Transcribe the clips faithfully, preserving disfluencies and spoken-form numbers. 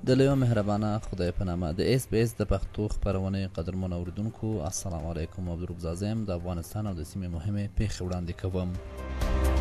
د لوی مهربانه خدای په نامه د اس بي اس د پښتو خپرونې قدرمنو اوریدونکو السلام علیکم. عبدالرب یم د افغانستان او د سیمې مهمې پیښې وړاندې کوم.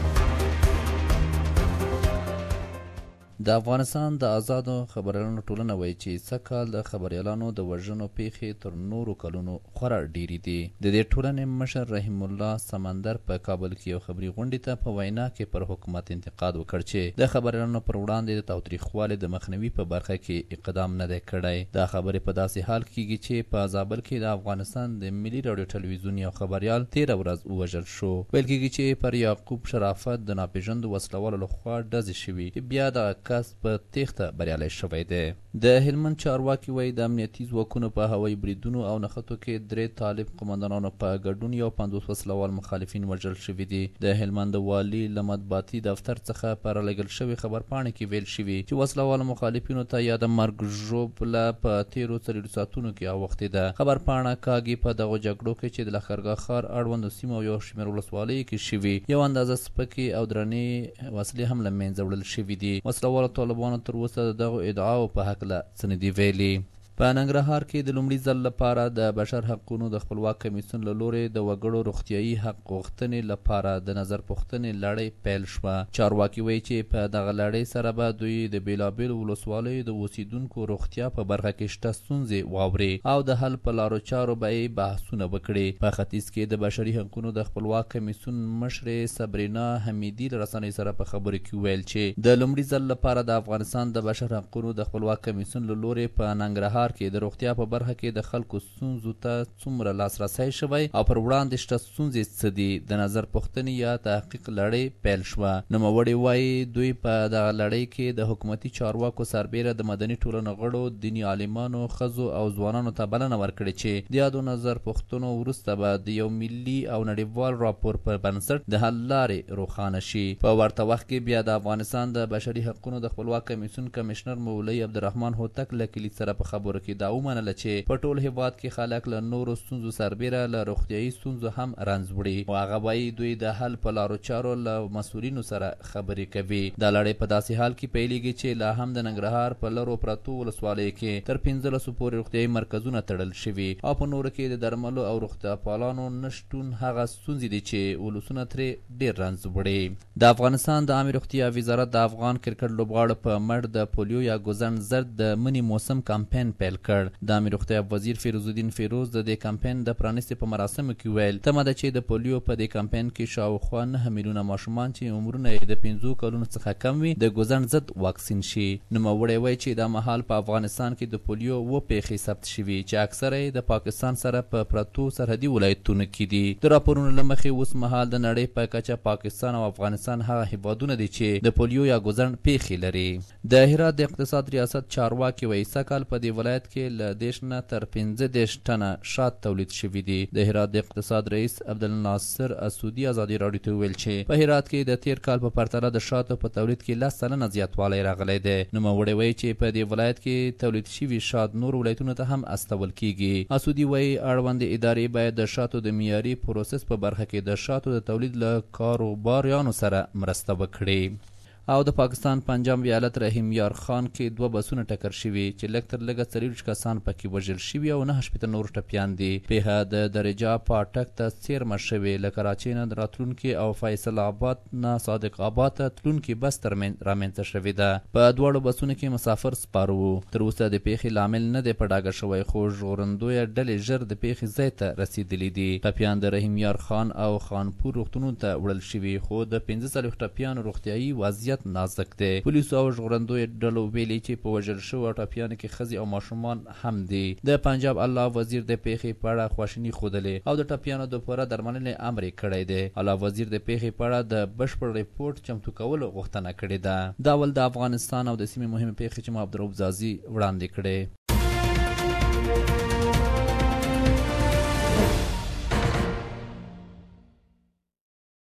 د افغانستان د آزادو خبریالانو ټولنه وایي چې سږکال د خبریالانو د وژنو پیښې تر نورو کلونو خورا ډیرې دي. د دې ټولنې مشر رحیم الله سمندر په کابل کې یو خبري غونډې ته په وینا کې پر حکومت انتقاد وکړ چې د خبریالانو پر وړاندې د تاوتریخوالي د مخنیوي په برخه کې اقدام نه دی کړی. دا خبرې په داسې حال کېږي چې په زابل کې د افغانستان د ملي راډیو ټلویزیون یو خبریال تېره ورځ ووژل شو. ویل کېږي چې پر یعقوب شرافت د ناپېژندو وسلوالو لخوا ډزې شوي چې بیا دغه کس په تیښته بریالی شوی دی. د هلمند چارواکي وایي د امنیتي ځواکونو په هوایي بریدونو او نښتو کې درې طالب قمندانانو په ګډون یو پنځوس وسلوال مخالفین وژل شوي دي. د هلمند والي له مطبوعاتي دفتر څخه په رالېږل شوې خبرپاڼې کې ویل شوي چې وسلوالو مخالفینو ته یا د مرګ ژوبله په تېرو څلوېښتو ساعتونو کې اوښتې ده. خبرپاڼه کاږي په دغو جګړو کې چې د لښکرګاه ښار اړوندو سیمو او یو شمېر ولسوالیو کې شوي یو اندازه سپکې او درنې وسلې هم له منځه وړل شوي دي. وسلوالو طالبانو تر اوسه د دغو ادعاو په هکله څه نه دي ویلي. په ننګرهار کې د لومړي ځل لپاره د بشر حقونو د خپلواک کمیسیون له لورې د وګړو روغتیایي حق غوښتنې لپاره د نظر پوښتنې لړۍ پیل شوه. چارواکي وایي چې په دغه لړۍ سره به دوی د بېلابېلو ولسوالیو د اوسیدونکو روغتیا په برخه کې شته ستونزې واوري او د حل په لارو چارو به یې بحثونه وکړي. په ختیځ کې د بشري حقونو د خپلواک کمیسیون مشرې صبرینا حمیدي له رسنیو سره په خبرو کې ویل چې د لومړي ځل لپاره د افغانستان د بشر حقونو د خپلواک کمیسیون له لورې په ننګرهار کې د روغتیا په برخه کې د خلکو ستونزو ته څومره لاسرسی شوی او پر وړاندې شته ستونزې څه دي د نظر پوښتنې یا تحقیق لړۍ پیل شوه. نوموړي وایي دوی په دغه لړۍ کې د حکومتي چارواکو سربیره د مدني ټولنو غړو دیني عالمانو ښځو او ځوانانو ته بلنه ورکړې چې د یادو نظر پوښتنو وروسته به د یو ملي او نړیوال راپور پر بنسټ د حل لارې روښانه شي. په ورته وخت کې بیا د افغانستان د بشري حقونو د خپلواک کمیسیون کمشنر مولوي عبدالرحمن هوتک له کلي سره په خبرو کې دا ومنله چې په ټول هیواد کې خلک له نورو ستونزو سربیره له روغتیایي ستونزو هم رنځ وړي او هغه وایي دوی د حل په لارو چارو له مسؤلینو سره خبرې کوي. دا لړۍ په داسې حال کې پیلېږي چې لا هم د ننګرهار په لرو پرتو ولسوالیو کې تر پنځلسو پورې روغتیایي مرکزونه تړل شوي او په نورو کې د درملو او روغتیاپالانو نشتون هغه ستونزې دي چې ولسونه ترې ډېر رنځ وړي. د افغانستان د عامې روغتیا وزارت د افغان کرکټ لوبغاړو په مټ د پولیو یا ګوزن زرد د مني موسم کمپین پیل کړ. د عامې روغتیا وزیر فیروز الدین فیروز د دې کمپین د پرانیستې په مراسمو کې ویل تمه ده چې د پولیو په دې کمپین کې شاوخوا نهه میلیونه ماشومان چې عمرونه یې د پنځو کلونو څخه کم وي د ګوزن ضد واکسین شي. نوموړی وایي چې دا مهال په افغانستان کې د پولیو اووه پیښې ثبت شوي چې اکثره یې د پاکستان سره په پرتو سرحدي ولایتونو کې دي. د راپورونو له مخې اوس مهال د نړۍ په کچه پاکستان او افغانستان هغه هیوادونه دي چې د پولیو یا ګوزن پیښې لري. د هرات د اقتصاد ریاست چارواکي وایي سږکال په دې ولایت کې له دېرش نه تر پنځه دېرش ټنه شات تولید شوي دي. د هرات د اقتصاد رئیس عبدالناصر اسودي ازادي راډیو ته وویل چې په هرات کې د تیر کال په پرتله د شاتو په تولید کې لس سلنه زیاتوالی راغلی دی. نوموړی وایي چې په دې ولایت کې تولید شوي شات نور ولایتونو ته هم استول کیږي. اسودي وایي اړوندې ادارې باید د شاتو د معیاري پروسس په برخه کې د شاتو د تولید له کاروباریانو سره مرسته وکړي. او د پاکستان پنجاب ایالت رحیم یار خان کې دوه بسونه ټکر شوي چې لږ تر لږه څلېرویشت کسان پکې وژل شوي او نهه شپېته نور ټپیان دي. پیښه د درجه پاټک ته څیرمه شوې له کراچۍ نه راتلونکي او فیصل آباد نه صادق آباد ته تلونکي بس رامنځته شوې ده. په دواړو بسونو کې مسافر سپاره وو. تر اوسه د پیښې لامل نه دی په ډاګه شوی خو ژغورندویه ډلې ژر د پیښې ځای ته رسېدلي دي. ټپیان د رحیم یار خان او خانپور روغتونونو ته وړل شوي خو د پنځه څلوېښت ټپیانو روغتیایي وضعیت نازک دی. پولیسو او ژغورندویو ډلو ویلي چې په وژل شوو ټپیانو کې ښځې او ماشومان هم دي. د پنجاب الله وزیر د پیښې په اړه خواشیني ښودلې او د ټپیانو د پوره درملنې امر یې کړی دی. الله وزیر د پیښې په اړه د بشپړ ریپورټ چمتو کولو غوښتنه کړې ده. دا ول د افغانستان او د سیمې مهمې پیښې چې ما عبدالرب زازي وړاندې کړې.